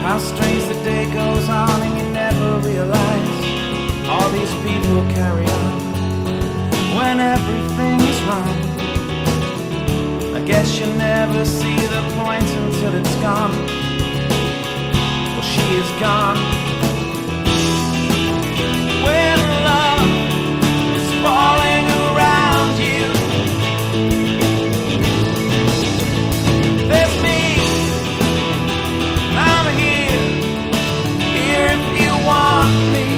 How strange the day goes on and you never realize all these people carry on when everything is wrong. I guess you never see the point until it's gone. Well, she is gone. When love is falling around you, there's me. I'm here if you want me.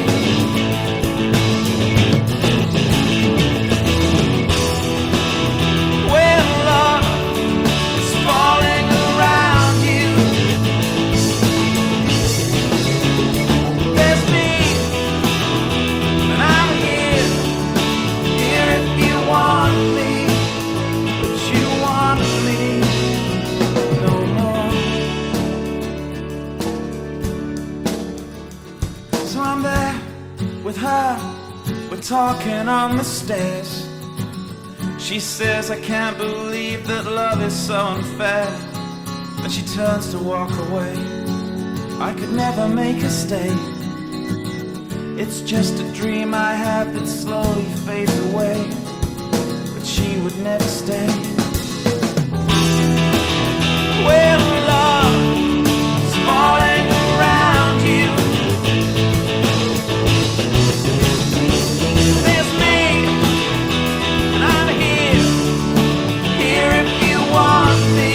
When love is falling around you, there's me, and I'm here if you want me, but you want me no more. So I'm there with her, we're talking on the stairs. She says, I can't believe that love is so unfair. Then she turns to walk away. I could never make her stay. It's just a dream I have that slowly fades away, but she would never stay. When love is falling around you, there's me, and I'm here if you want me.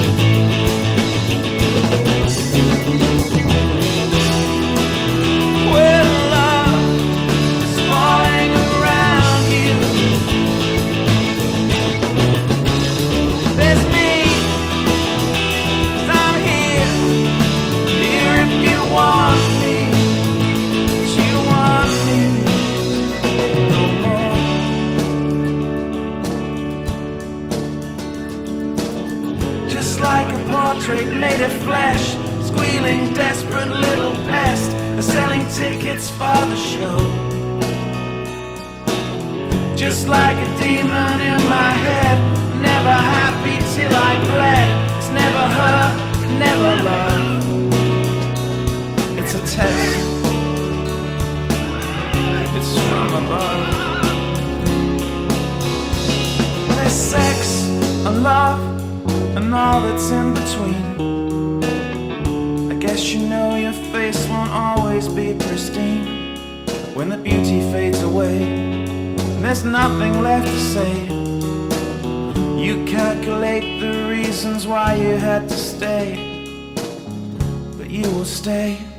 When love is falling around you, there's me, 'cause I'm here if you want me, but you want me no more. Just like a portrait made of flesh, squealing, desperate little pest, selling tickets for the show. Just like a demon in my head, never happy till I bled. It's never her, never love. It's a test, it's from above. There's sex and love and all that's in between. I guess you know your face won't always be pristine. When the beauty fades away, there's nothing left to say. You calculate the reasons why you had to stay, but you will stay.